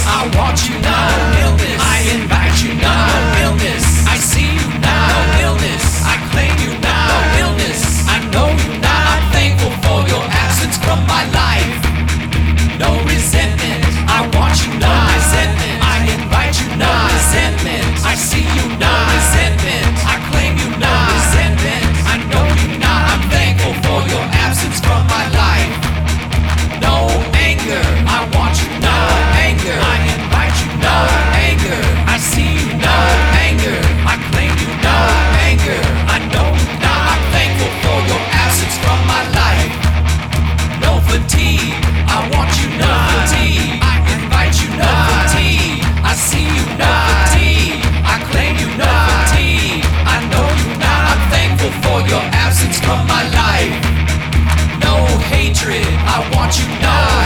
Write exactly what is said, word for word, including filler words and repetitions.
I want you now. No illness. I invite you now. No illness. I see you now. No illness. I claim you now. No illness. I know you now. I'm thankful for your absence from my life. No resentment. I want you now. No resentment. I invite you now. No resentment. I see you now. No resentment. I claim you now. No resentment. I know you now. I'm thankful for your absence from my life. No anger. I want you now. No anger. I invite you now. No anger. I see you now. No anger. I claim you now. No anger. I know you now. I'm thankful for your absence from my life. No fatigue. I want you now. No fatigue. I invite you now. No fatigue. I see you now. No fatigue. I claim you now. No fatigue. I know you now. I'm thankful for your absence from my life. No hatred. I want you now.